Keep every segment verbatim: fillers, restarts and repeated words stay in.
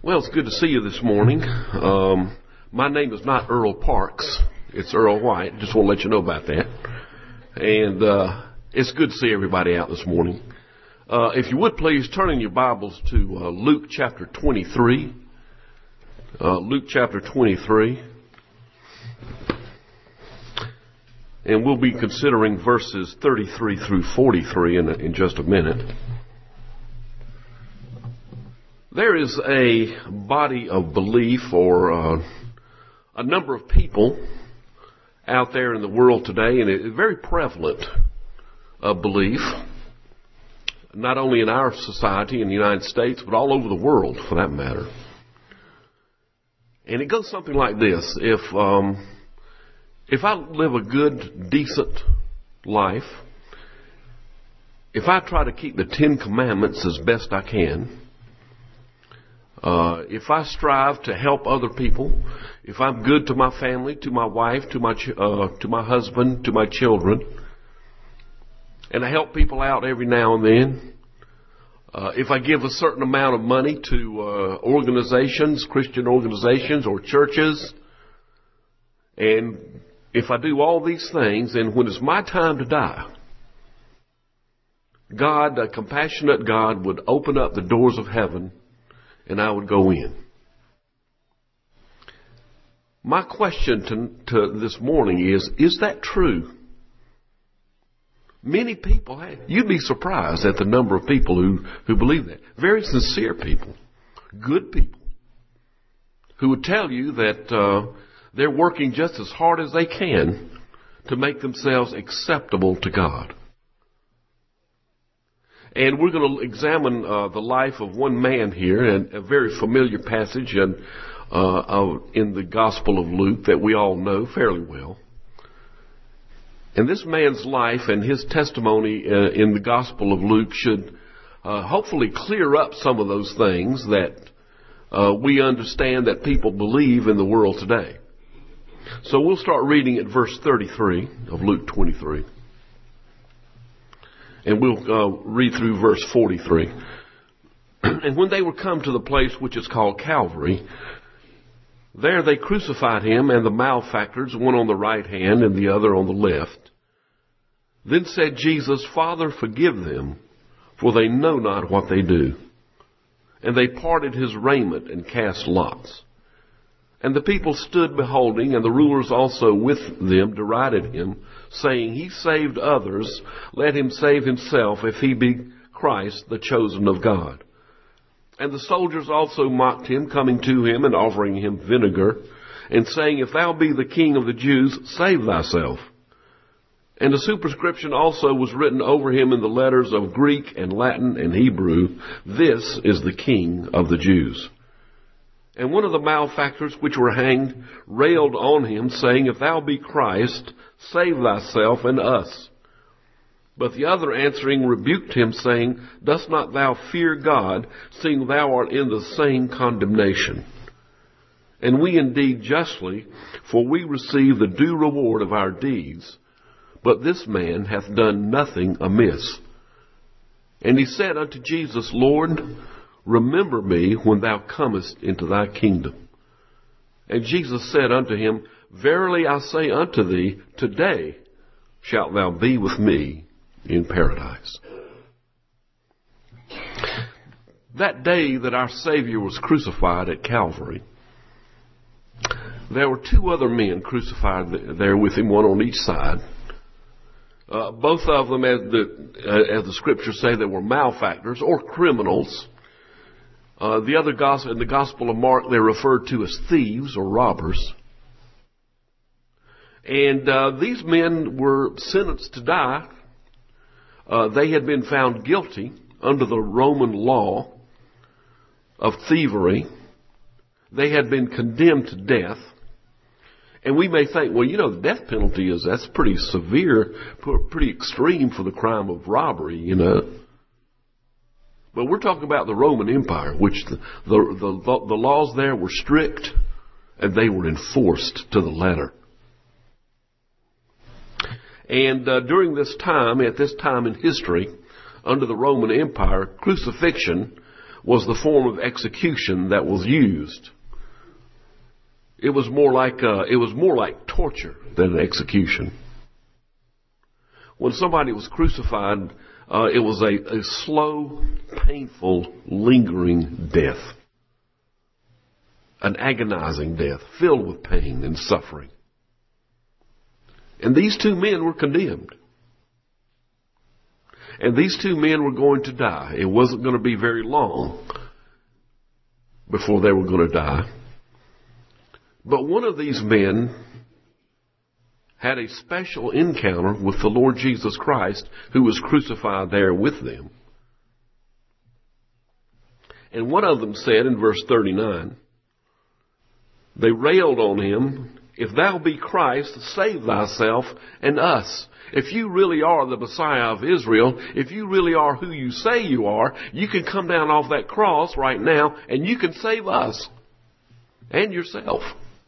Well, it's good to see you this morning. Um, my name is not Earl Parks. It's Earl White. Just want to let you know about that. And uh, it's good to see everybody out this morning. Uh, if you would please turn in your Bibles to uh, Luke chapter twenty-three. Uh, Luke chapter twenty-three. And we'll be considering verses thirty-three through forty-three in, in just a minute. There is a body of belief or uh, a number of people out there in the world today, and it's very prevalent of belief, not only in our society in the United States, but all over the world for that matter. And it goes something like this. If, um, if I live a good, decent life, if I try to keep the Ten Commandments as best I can, Uh, if I strive to help other people, if I'm good to my family, to my wife, to my ch- uh, to my husband, to my children, and I help people out every now and then, uh, if I give a certain amount of money to uh, organizations, Christian organizations or churches, and if I do all these things, then when it's my time to die, God, a compassionate God, would open up the doors of heaven and I would go in. My question to, to this morning is, is that true? Many people have. You'd be surprised at the number of people who, who believe that. Very sincere people, good people, who would tell you that uh, they're working just as hard as they can to make themselves acceptable to God. And we're going to examine uh, the life of one man here, and a very familiar passage in, uh, in the Gospel of Luke that we all know fairly well. And this man's life and his testimony uh, in the Gospel of Luke should uh, hopefully clear up some of those things that uh, we understand that people believe in the world today. So we'll start reading at verse thirty-three of Luke twenty-three. And we'll uh, read through verse forty-three. And when they were come to the place which is called Calvary, there they crucified him and the malefactors, one on the right hand and the other on the left. Then said Jesus, Father, forgive them, for they know not what they do. And they parted his raiment and cast lots. And the people stood beholding, and the rulers also with them derided him, saying, He saved others, let him save himself, if he be Christ, the chosen of God. And the soldiers also mocked him, coming to him and offering him vinegar, and saying, If thou be the King of the Jews, save thyself. And a superscription also was written over him in the letters of Greek and Latin and Hebrew, This is the King of the Jews. And one of the malefactors which were hanged railed on him, saying, If thou be Christ, save thyself and us. But the other answering rebuked him, saying, Dost not thou fear God, seeing thou art in the same condemnation? And we indeed justly, for we receive the due reward of our deeds. But this man hath done nothing amiss. And he said unto Jesus, Lord, remember me when thou comest into thy kingdom. And Jesus said unto him, Verily I say unto thee, today shalt thou be with me in paradise. That day that our Savior was crucified at Calvary, there were two other men crucified there with him, one on each side. Uh, both of them, as the, uh, as the scriptures say, they were malefactors or criminals. Uh, the other gospel, in the Gospel of Mark, they're referred to as thieves or robbers. And uh, these men were sentenced to die. Uh, they had been found guilty under the Roman law of thievery. They had been condemned to death. And we may think, well, you know, the death penalty is, that's pretty severe, pretty extreme for the crime of robbery, you know. But we're talking about the Roman Empire, which the, the, the, the laws there were strict and they were enforced to the letter. And uh, during this time, at this time in history, under the Roman Empire, crucifixion was the form of execution that was used. It was more like uh, it was more like torture than an execution. When somebody was crucified, uh, it was a, a slow, painful, lingering death. An agonizing death filled with pain and suffering. And these two men were condemned. And these two men were going to die. It wasn't going to be very long before they were going to die. But one of these men had a special encounter with the Lord Jesus Christ, who was crucified there with them. And one of them said in verse thirty-nine, they railed on him, "If thou be Christ, save thyself and us." If you really are the Messiah of Israel, if you really are who you say you are, you can come down off that cross right now and you can save us and yourself.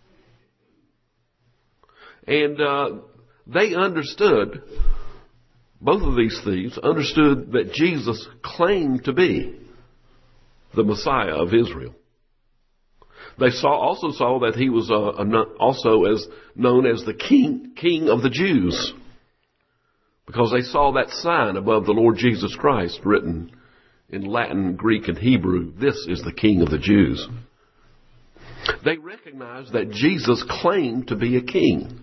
And uh, they understood, both of these thieves understood that Jesus claimed to be the Messiah of Israel. They saw also saw that he was uh, also as known as the King, King of the Jews, because they saw that sign above the Lord Jesus Christ written in Latin, Greek, and Hebrew, "This is the King of the Jews." They recognized that Jesus claimed to be a king.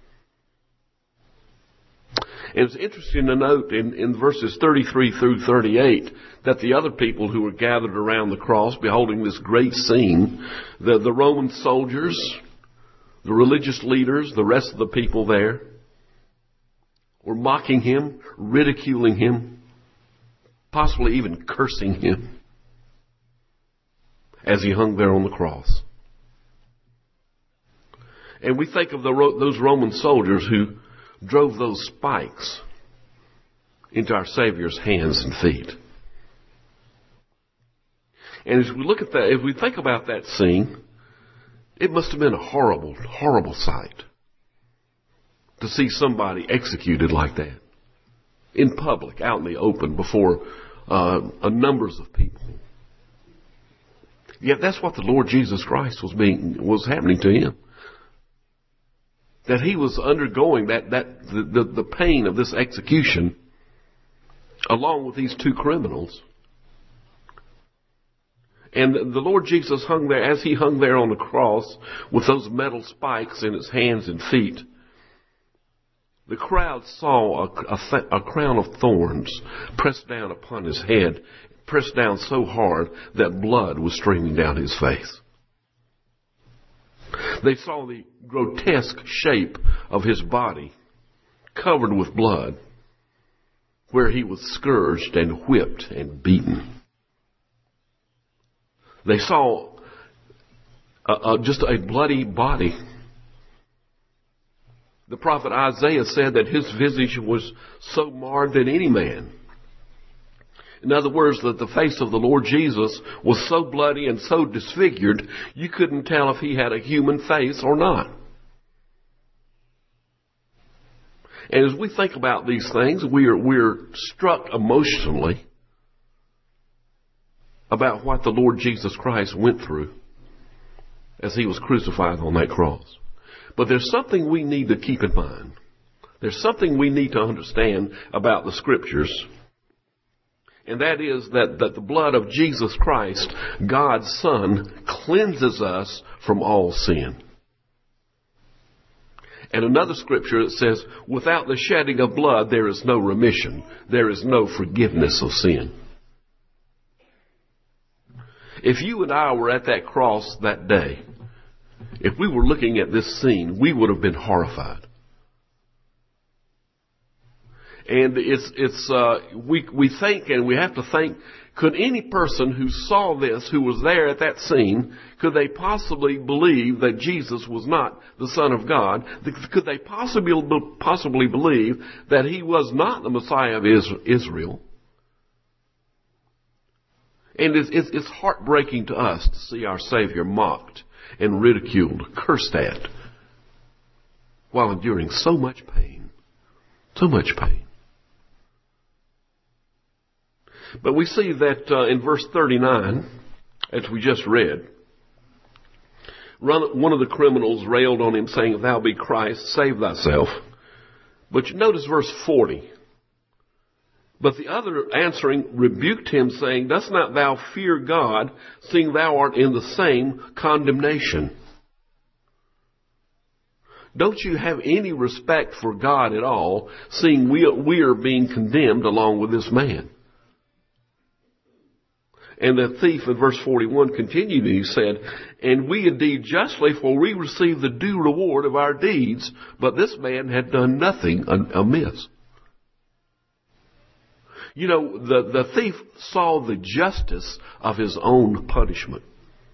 And it's interesting to note in, in verses thirty-three through thirty-eight that the other people who were gathered around the cross beholding this great scene, the, the Roman soldiers, the religious leaders, the rest of the people there, were mocking him, ridiculing him, possibly even cursing him as he hung there on the cross. And we think of the, those Roman soldiers who drove those spikes into our Savior's hands and feet. And as we look at that, if we think about that scene, it must have been a horrible, horrible sight to see somebody executed like that in public, out in the open, before uh, numbers of people. Yet that's what the Lord Jesus Christ was being was happening to him. That he was undergoing that, that the, the, the pain of this execution along with these two criminals. And the Lord Jesus hung there, as he hung there on the cross with those metal spikes in his hands and feet, the crowd saw a, a, a crown of thorns pressed down upon his head, pressed down so hard that blood was streaming down his face. They saw the grotesque shape of his body covered with blood, where he was scourged and whipped and beaten. They saw a, a, just a bloody body. The prophet Isaiah said that his visage was so marred than any man. In other words, that the face of the Lord Jesus was so bloody and so disfigured, you couldn't tell if he had a human face or not. And as we think about these things, we're, we're struck emotionally about what the Lord Jesus Christ went through as he was crucified on that cross. But there's something we need to keep in mind. There's something we need to understand about the Scriptures. And that is that, that the blood of Jesus Christ, God's Son, cleanses us from all sin. And another scripture that says, without the shedding of blood, there is no remission. There is no forgiveness of sin. If you and I were at that cross that day, if we were looking at this scene, we would have been horrified. And it's, it's, uh, we, we think and we have to think, could any person who saw this, who was there at that scene, could they possibly believe that Jesus was not the Son of God? Could they possibly, possibly believe that he was not the Messiah of Israel? And it's, it's, it's heartbreaking to us to see our Savior mocked and ridiculed, cursed at, while enduring so much pain. So much pain. But we see that uh, in verse thirty-nine, as we just read, one of the criminals railed on him, saying, "If thou be Christ, save thyself." But you notice verse forty. But the other answering rebuked him, saying, "Dost not thou fear God, seeing thou art in the same condemnation?" Don't you have any respect for God at all, seeing we are, we are being condemned along with this man? And the thief in verse forty-one continued, and he said, "And we indeed justly, for we receive the due reward of our deeds, but this man had done nothing amiss." You know, the, the thief saw the justice of his own punishment.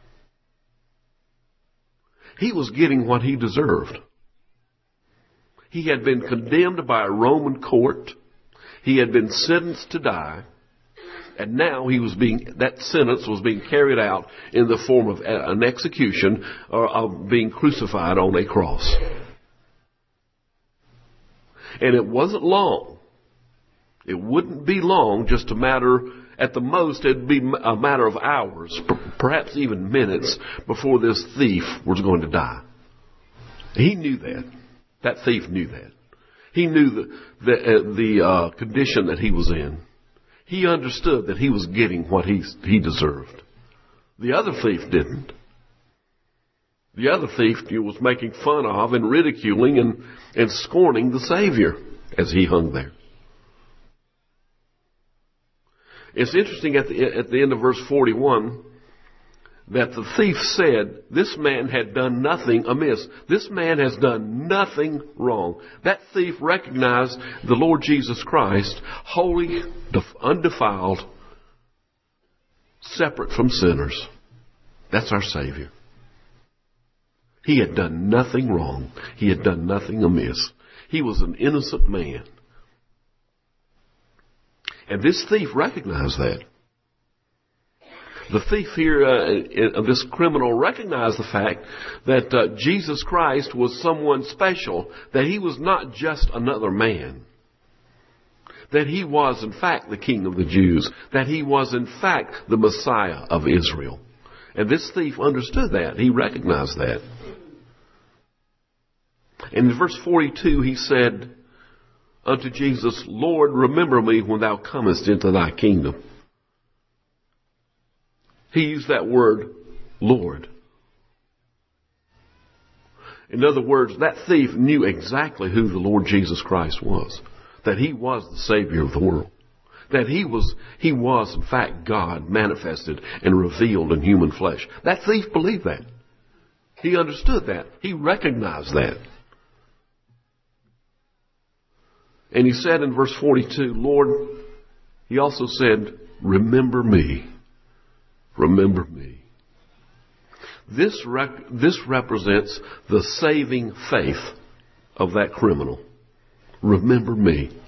He was getting what he deserved. He had been condemned by a Roman court. He had been sentenced to die. And now he was being, that sentence was being carried out in the form of an execution or of being crucified on a cross. And it wasn't long. It wouldn't be long, just a matter, at the most, it'd be a matter of hours, perhaps even minutes, before this thief was going to die. He knew that. That thief knew that. He knew the, the, uh, the uh, condition that he was in. He understood that he was getting what he, he deserved. The other thief didn't. The other thief was making fun of and ridiculing and, and scorning the Savior as he hung there. It's interesting at the, at the end of verse forty-one that the thief said, "This man had done nothing amiss." This man has done nothing wrong. That thief recognized the Lord Jesus Christ, holy, undefiled, separate from sinners. That's our Savior. He had done nothing wrong. He had done nothing amiss. He was an innocent man. And this thief recognized that. The thief here, uh, this criminal, recognized the fact that uh, Jesus Christ was someone special, that he was not just another man, that he was in fact the King of the Jews, that he was in fact the Messiah of Israel. And this thief understood that. He recognized that. And in verse forty-two he said unto Jesus, "Lord, remember me when thou comest into thy kingdom." He used that word, Lord. In other words, that thief knew exactly who the Lord Jesus Christ was. That he was the Savior of the world. That he was, he was in fact God manifested and revealed in human flesh. That thief believed that. He understood that. He recognized that. And he said in verse forty-two, Lord, he also said, remember me. Remember me. This rec- this represents the saving faith of that criminal. Remember me.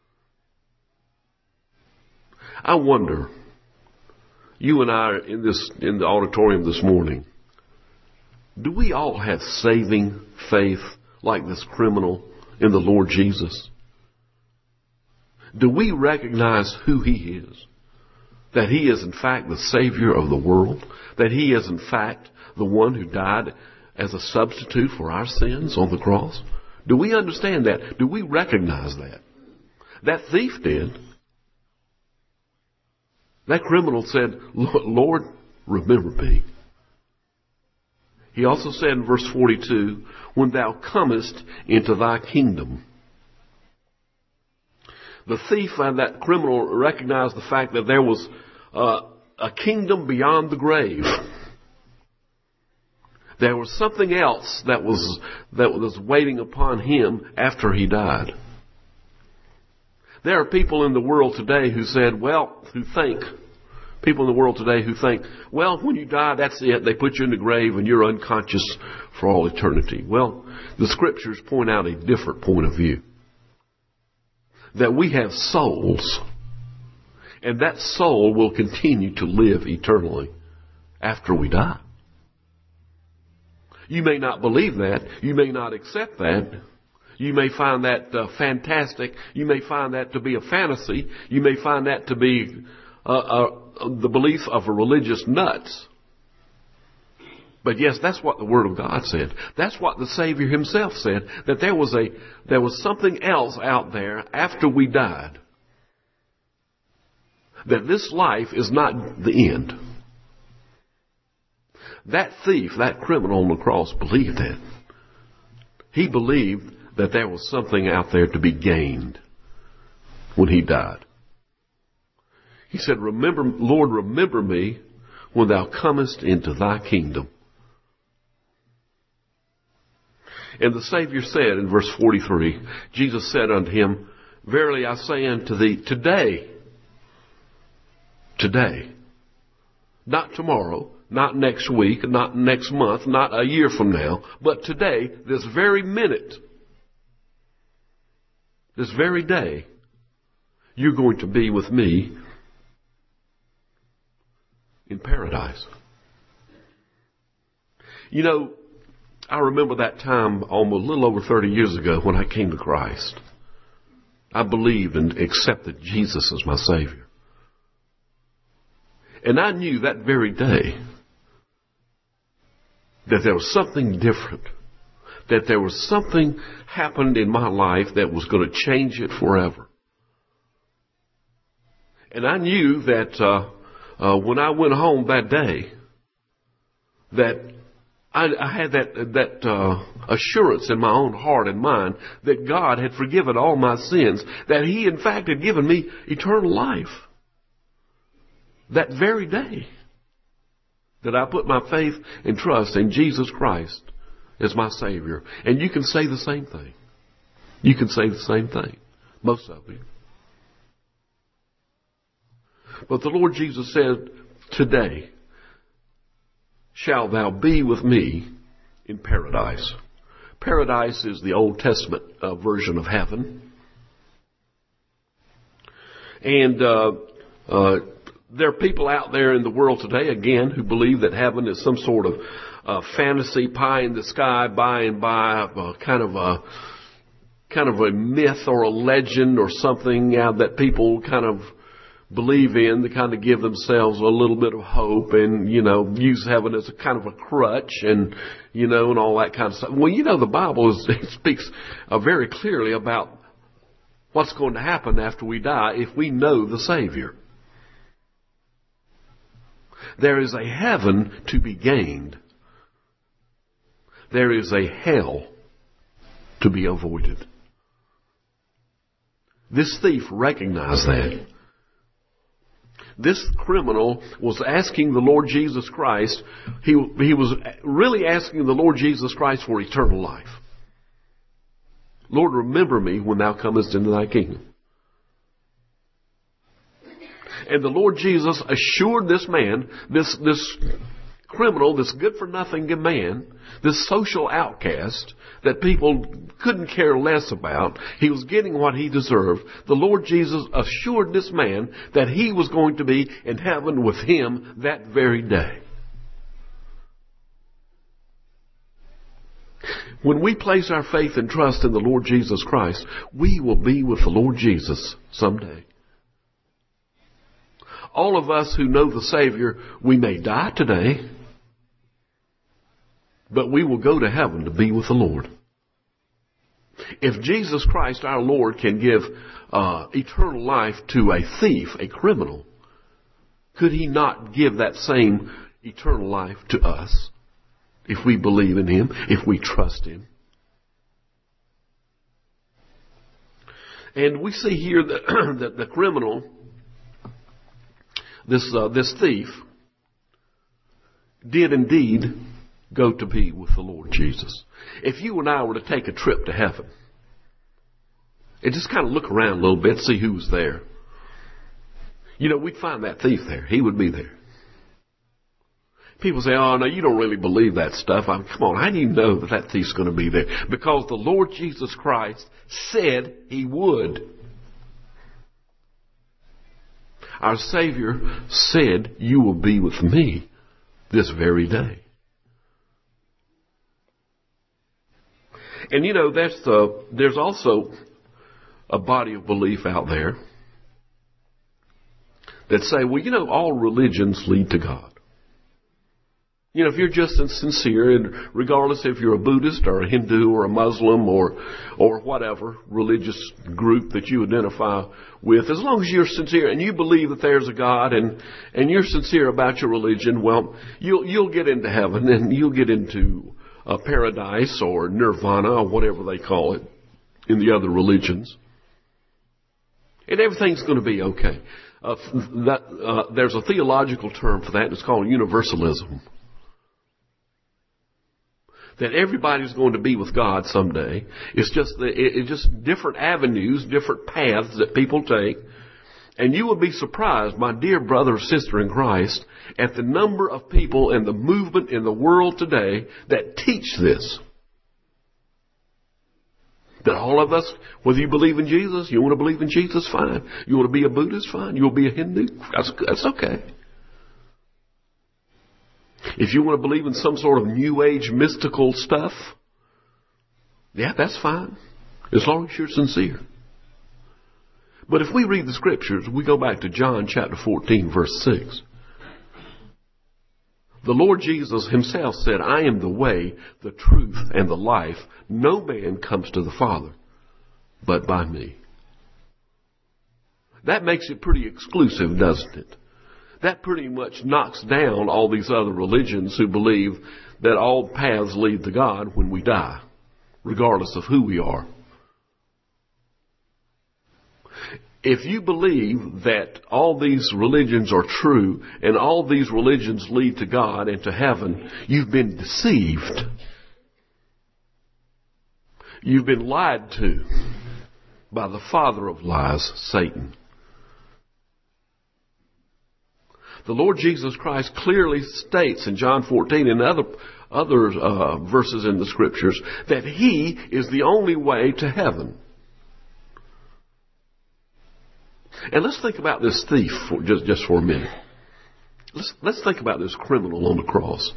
I wonder, you and I are in this in the auditorium this morning, do we all have saving faith like this criminal in the Lord Jesus? Do we recognize who He is? That He is in fact the Savior of the world? That He is in fact the one who died as a substitute for our sins on the cross? Do we understand that? Do we recognize that? That thief did. That criminal said, Lord, remember me. He also said in verse forty-two, when thou comest into thy kingdom. The thief and that criminal recognized the fact that there was uh, a kingdom beyond the grave. There was something else that was that was waiting upon him after he died. There are people in the world today who said, well, who think, people in the world today who think, well, when you die, that's it. They put you in the grave and you're unconscious for all eternity. Well, the Scriptures point out a different point of view. That we have souls, and that soul will continue to live eternally after we die. You may not believe that. You may not accept that. You may find that uh, fantastic. You may find that to be a fantasy. You may find that to be uh, uh, the belief of a religious nuts. But yes, that's what the Word of God said. That's what the Savior himself said, that there was a, there was something else out there after we died. That this life is not the end. That thief, that criminal on the cross believed that. He believed that there was something out there to be gained when he died. He said, "Remember, Lord, remember me when thou comest into thy kingdom." And the Savior said in verse forty-three, Jesus said unto him, "Verily I say unto thee, today, today, not tomorrow, not next week, not next month, not a year from now, but today, this very minute, this very day, you're going to be with me in paradise." You know, I remember that time almost a little over thirty years ago when I came to Christ. I believed and accepted Jesus as my Savior. And I knew that very day that there was something different, that there was something happened in my life that was going to change it forever. And I knew that uh, uh, when I went home that day, that I, I had that that uh, assurance in my own heart and mind that God had forgiven all my sins, that He, in fact, had given me eternal life. That very day that I put my faith and trust in Jesus Christ as my Savior. And you can say the same thing. You can say the same thing. Most of you. But the Lord Jesus said, "Today shalt thou be with me in paradise." Paradise is the Old Testament uh, version of heaven. And uh, uh, there are people out there in the world today, again, who believe that heaven is some sort of uh, fantasy pie in the sky, by and by, uh, kind of a kind of a myth or a legend or something uh, that people kind of believe in to kind of give themselves a little bit of hope and, you know, use heaven as a kind of a crutch and, you know, and all that kind of stuff. Well, you know, the Bible is, it speaks uh, very clearly about what's going to happen after we die if we know the Savior. There is a heaven to be gained. There is a hell to be avoided. This thief recognized that. This criminal was asking the Lord Jesus Christ, he, he was really asking the Lord Jesus Christ for eternal life. "Lord, remember me when thou comest into thy kingdom." And the Lord Jesus assured this man, this, this criminal, this good-for-nothing man, this social outcast that people couldn't care less about, he was getting what he deserved. The Lord Jesus assured this man that he was going to be in heaven with him that very day. When we place our faith and trust in the Lord Jesus Christ, we will be with the Lord Jesus someday. All of us who know the Savior, we may die today, but we will go to heaven to be with the Lord. If Jesus Christ, our Lord, can give uh, eternal life to a thief, a criminal, could He not give that same eternal life to us if we believe in Him, if we trust Him? And we see here that, that the criminal, this uh, this thief, did indeed go to be with the Lord Jesus. If you and I were to take a trip to heaven and just kind of look around a little bit, see who was there, you know, we'd find that thief there. He would be there. People say, "Oh, no, you don't really believe that stuff." I mean, come on, how do you know that that thief's going to be there? Because the Lord Jesus Christ said He would. Our Savior said, "You will be with me this very day." And you know, that's the, there's also a body of belief out there that say, well, you know, all religions lead to God. You know, if you're just sincere, and regardless if you're a Buddhist or a Hindu or a Muslim or or whatever religious group that you identify with, as long as you're sincere and you believe that there's a God and and you're sincere about your religion, well, you'll you'll get into heaven and you'll get into uh, paradise or nirvana or whatever they call it in the other religions, and everything's going to be okay. Uh, that, uh, there's a theological term for that. It's called universalism. That everybody's going to be with God someday. It's just the, it, it's just different avenues, different paths that people take. And you will be surprised, my dear brother or sister in Christ, at the number of people and the movement in the world today that teach this. That all of us, whether you believe in Jesus, you want to believe in Jesus, fine. You want to be a Buddhist, fine. You want to be a Hindu, that's, that's okay. If you want to believe in some sort of New Age mystical stuff, yeah, that's fine, as long as you're sincere. But if we read the Scriptures, we go back to John chapter fourteen, verse six. The Lord Jesus himself said, I am the way, the truth, and the life. No man comes to the Father but by me. That makes it pretty exclusive, doesn't it? That pretty much knocks down all these other religions who believe that all paths lead to God when we die, regardless of who we are. If you believe that all these religions are true and all these religions lead to God and to heaven, you've been deceived. You've been lied to by the father of lies, Satan. The Lord Jesus Christ clearly states in John fourteen and other other uh, verses in the Scriptures that He is the only way to heaven. And let's think about this thief for just, just for a minute. Let's, let's think about this criminal on the cross.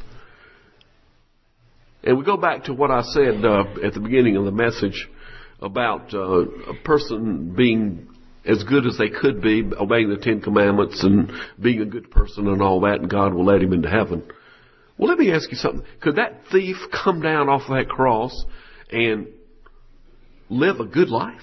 And we go back to what I said uh, at the beginning of the message about uh, a person being as good as they could be, obeying the Ten Commandments and being a good person and all that, and God will let him into heaven. Well, let me ask you something. Could that thief come down off that cross and live a good life?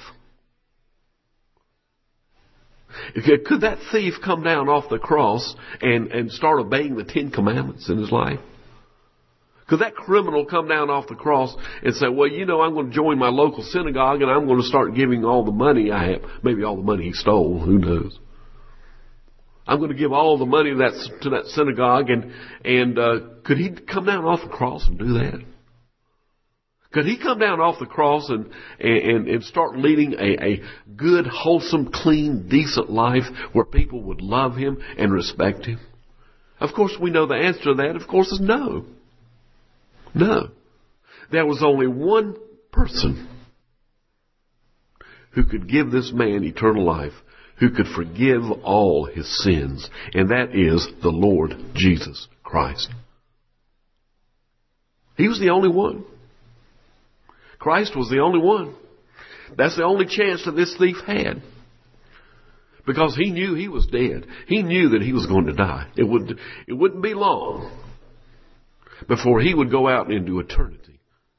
Could that thief come down off the cross and, and start obeying the Ten Commandments in his life? Could that criminal come down off the cross and say, well, you know, I'm going to join my local synagogue and I'm going to start giving all the money I have. Maybe all the money he stole. Who knows? I'm going to give all the money to that, to that synagogue. And, and uh, could he come down off the cross and do that? Could he come down off the cross and, and, and start leading a, a good, wholesome, clean, decent life where people would love him and respect him? Of course, we know the answer to that, of course, is no. No. There was only one person who could give this man eternal life, who could forgive all his sins, and that is the Lord Jesus Christ. He was the only one. Christ was the only one. That's the only chance that this thief had. Because he knew he was dead. He knew that he was going to die. It would, it wouldn't be long before he would go out into eternity.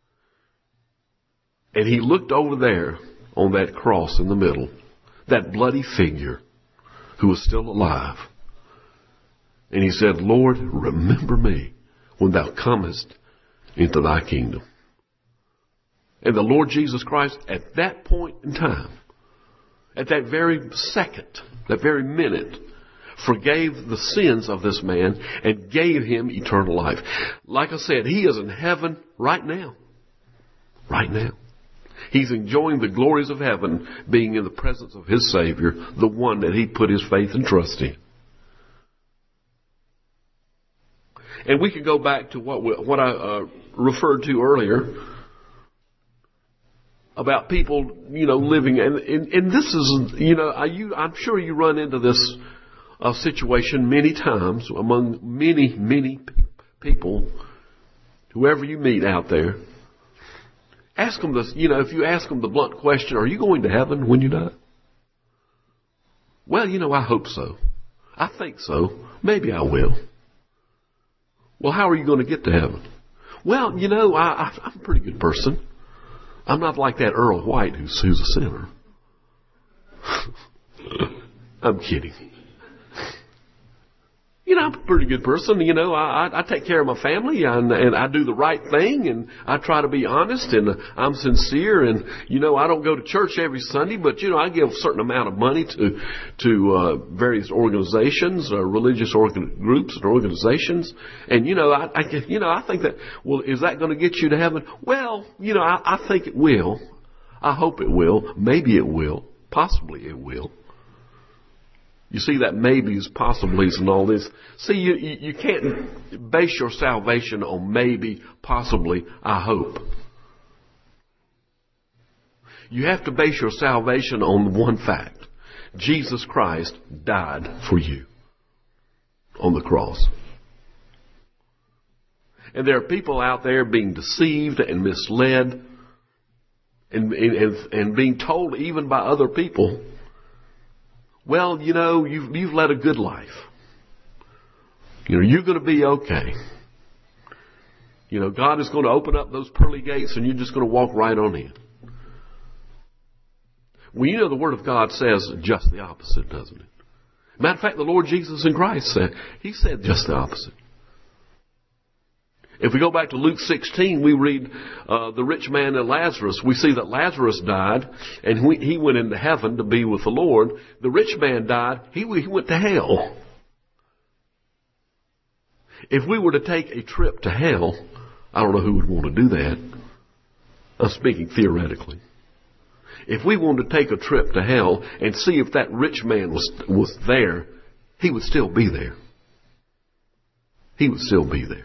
And he looked over there on that cross in the middle, that bloody figure who was still alive. And he said, Lord, remember me when thou comest into thy kingdom. And the Lord Jesus Christ, at that point in time, at that very second, that very minute, forgave the sins of this man and gave him eternal life. Like I said, he is in heaven right now. Right now. He's enjoying the glories of heaven, being in the presence of his Savior, the one that he put his faith and trust in. And we could go back to what we, what I uh, referred to earlier about people, you know, living, and, and, and this is, you know, I, you, I'm sure you run into this uh, situation many times among many, many pe- people, whoever you meet out there. Ask them this, you know, if you ask them the blunt question, are you going to heaven when you die? Well, you know, I hope so. I think so. Maybe I will. Well, how are you going to get to heaven? Well, you know, I, I, I'm a pretty good person. I'm not like that Earl White who's, who's a sinner. I'm kidding. You know, I'm a pretty good person. You know, I, I, I take care of my family and, and I do the right thing and I try to be honest and I'm sincere and, you know, I don't go to church every Sunday, but, you know, I give a certain amount of money to, to, uh, various organizations, uh, religious organ- groups and organizations. And, you know, I, I, you know, I think that, well, is that going to get you to heaven? Well, you know, I, I think it will. I hope it will. Maybe it will. Possibly it will. You see that maybes, possiblies, and all this. See, you, you, you can't base your salvation on maybe, possibly, I hope. You have to base your salvation on one fact. Jesus Christ died for you on the cross. And there are people out there being deceived and misled and, and, and being told even by other people, well, you know, you've, you've led a good life. You know, you're going to be okay. You know, God is going to open up those pearly gates and you're just going to walk right on in. Well, you know, the Word of God says just the opposite, doesn't it? Matter of fact, the Lord Jesus in Christ said, He said just the opposite. If we go back to Luke sixteen, we read uh, the rich man and Lazarus. We see that Lazarus died, and we, he went into heaven to be with the Lord. The rich man died. He, he went to hell. If we were to take a trip to hell, I don't know who would want to do that. I'm speaking theoretically. If we wanted to take a trip to hell and see if that rich man was, was there, he would still be there. He would still be there.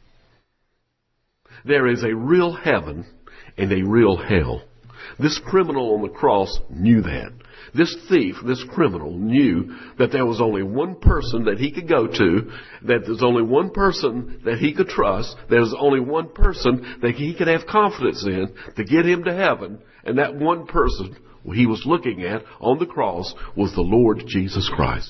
There is a real heaven and a real hell. This criminal on the cross knew that. This thief, this criminal, knew that there was only one person that he could go to, that there's only one person that he could trust, there's only one person that he could have confidence in to get him to heaven, and that one person he was looking at on the cross was the Lord Jesus Christ.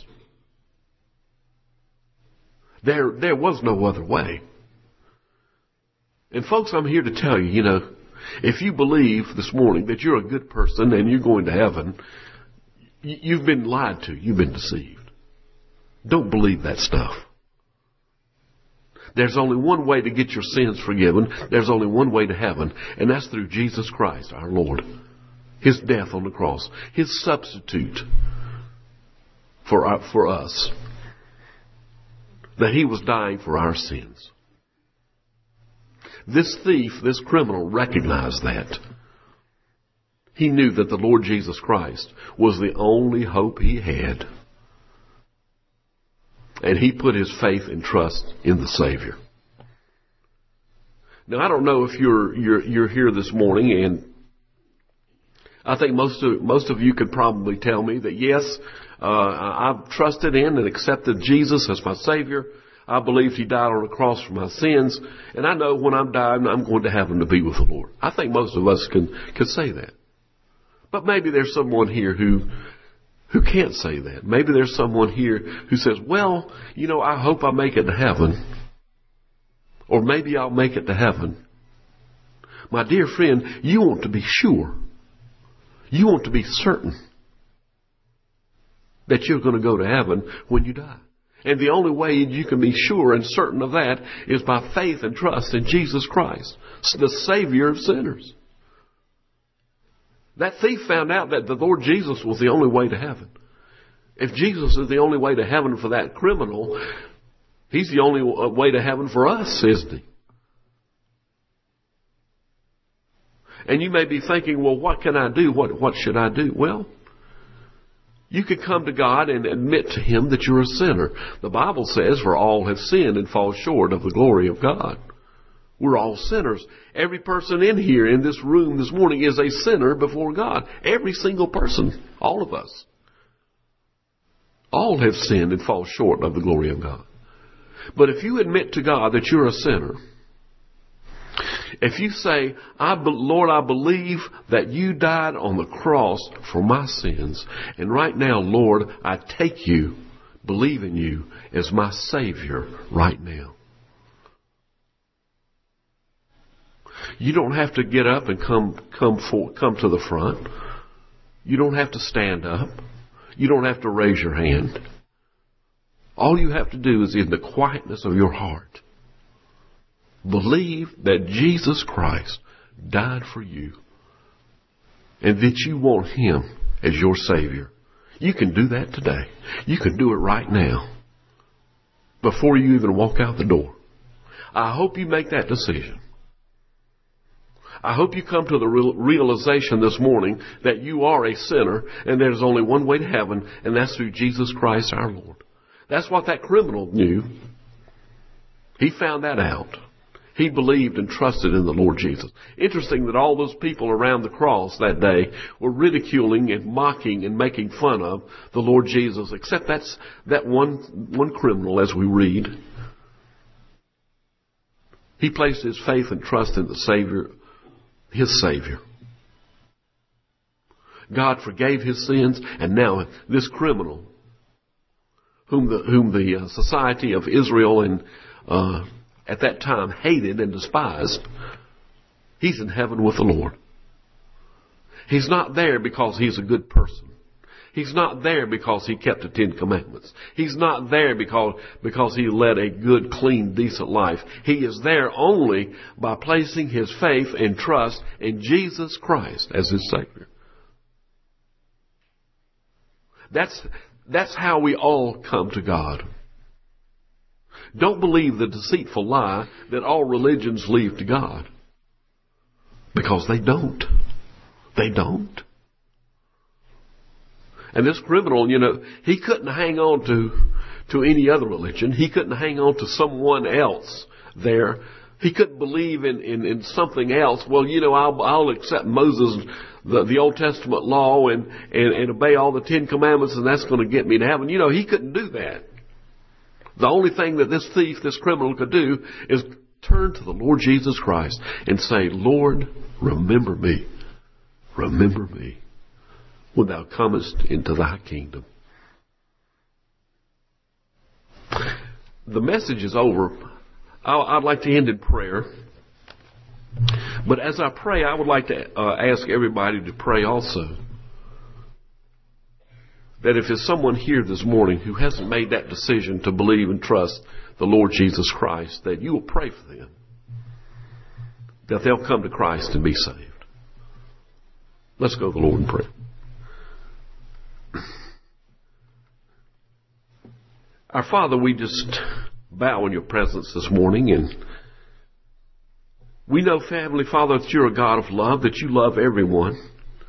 There, there was no other way. And folks, I'm here to tell you, you know, if you believe this morning that you're a good person and you're going to heaven, you've been lied to. You've been deceived. Don't believe that stuff. There's only one way to get your sins forgiven. There's only one way to heaven, and that's through Jesus Christ, our Lord. His death on the cross. His substitute for our, for us. That He was dying for our sins. This thief, this criminal, recognized that. He knew that the Lord Jesus Christ was the only hope he had. And he put his faith and trust in the Savior. Now, I don't know if you're you're you're here this morning, and I think most of most of you could probably tell me that yes, uh, I've trusted in and accepted Jesus as my Savior. I believed He died on the cross for my sins, and I know when I'm dying, I'm going to heaven to be with the Lord. I think most of us can can say that. But maybe there's someone here who who can't say that. Maybe there's someone here who says, well, you know, I hope I make it to heaven. Or maybe I'll make it to heaven. My dear friend, you want to be sure. You want to be certain that you're going to go to heaven when you die. And the only way you can be sure and certain of that is by faith and trust in Jesus Christ, the Savior of sinners. That thief found out that the Lord Jesus was the only way to heaven. If Jesus is the only way to heaven for that criminal, He's the only way to heaven for us, isn't He? And you may be thinking, well, what can I do? What, what should I do? Well, you could come to God and admit to Him that you're a sinner. The Bible says, for all have sinned and fall short of the glory of God. We're all sinners. Every person in here, in this room this morning, is a sinner before God. Every single person. All of us. All have sinned and fall short of the glory of God. But if you admit to God that you're a sinner, if you say, I be- Lord, I believe that you died on the cross for my sins, and right now, Lord, I take you believe in you as my Savior right now. You don't have to get up and come come for, come to the front. You don't have to stand up. You don't have to raise your hand. All you have to do is in the quietness of your heart, believe that Jesus Christ died for you and that you want Him as your Savior. You can do that today. You can do it right now before you even walk out the door. I hope you make that decision. I hope you come to the real realization this morning that you are a sinner and there's only one way to heaven, and that's through Jesus Christ our Lord. That's what that criminal knew. He found that out. He believed and trusted in the Lord Jesus. Interesting that all those people around the cross that day were ridiculing and mocking and making fun of the Lord Jesus, except that's that one, one criminal, as we read. He placed his faith and trust in the Savior, his Savior. God forgave his sins, and now this criminal, whom the, whom the uh, society of Israel and uh, at that time hated and despised, he's in heaven with the Lord. He's not there because he's a good person. He's not there because he kept the Ten Commandments. He's not there because, because he led a good, clean, decent life. He is there only by placing his faith and trust in Jesus Christ as his Savior. That's, that's how we all come to God. Don't believe the deceitful lie that all religions lead to God. Because they don't. They don't. And this criminal, you know, he couldn't hang on to, to any other religion. He couldn't hang on to someone else there. He couldn't believe in, in, in something else. Well, you know, I'll, I'll accept Moses, the, the Old Testament law, and, and, and obey all the Ten Commandments, and that's going to get me to heaven. You know, he couldn't do that. The only thing that this thief, this criminal could do is turn to the Lord Jesus Christ and say, Lord, remember me. Remember me when thou comest into thy kingdom. The message is over. I'd like to end in prayer. But as I pray, I would like to uh, ask everybody to pray also. That if there's someone here this morning who hasn't made that decision to believe and trust the Lord Jesus Christ, that you will pray for them. That they'll come to Christ and be saved. Let's go to the Lord in prayer. Our Father, we just bow in your presence this morning, and we know, Heavenly Father, that you're a God of love, that you love everyone.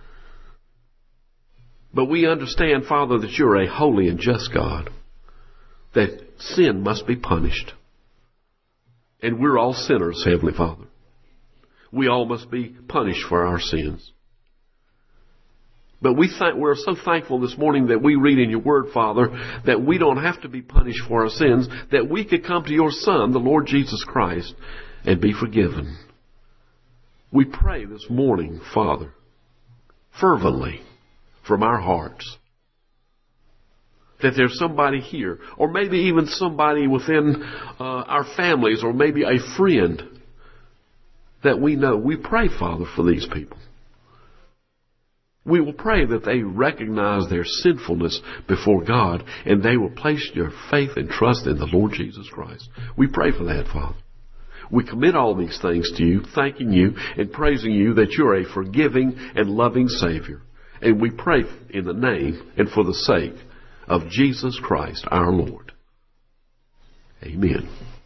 But we understand, Father, that you're a holy and just God, that sin must be punished. And we're all sinners, Heavenly Father. We all must be punished for our sins. But we th- we're so thankful this morning that we read in your word, Father, that we don't have to be punished for our sins, that we could come to your Son, the Lord Jesus Christ, and be forgiven. We pray this morning, Father, fervently from our hearts, that there's somebody here, or maybe even somebody within uh, our families, or maybe a friend that we know. We pray, Father, for these people. We will pray that they recognize their sinfulness before God, and they will place their faith and trust in the Lord Jesus Christ. We pray for that, Father. We commit all these things to you, thanking you and praising you that you're a forgiving and loving Savior. And we pray in the name and for the sake of Jesus Christ our Lord. Amen.